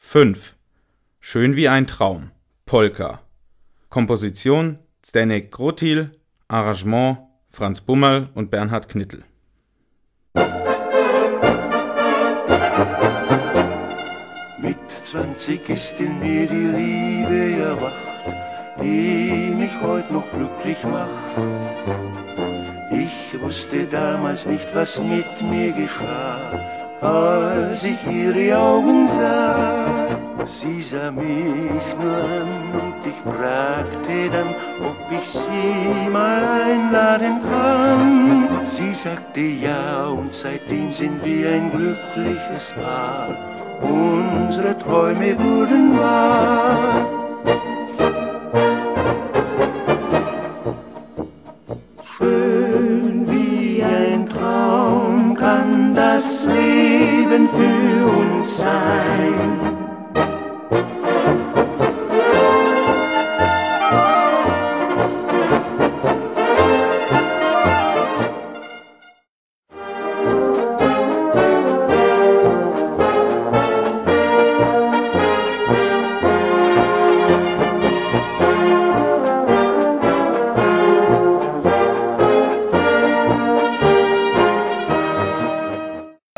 5. Schön wie ein Traum, Polka. Komposition Zdeněk Krotil, Arrangement Franz Bummerl und Bernhard Knittel. Mit 20 ist in mir die Liebe erwacht, die mich heut noch glücklich macht. Ich wusste damals nicht, was mit mir geschah, als ich ihre Augen sah. Sie sah mich nur an und ich fragte dann, ob ich sie mal einladen kann. Sie sagte ja und seitdem sind wir ein glückliches Paar. Unsere Träume wurden wahr.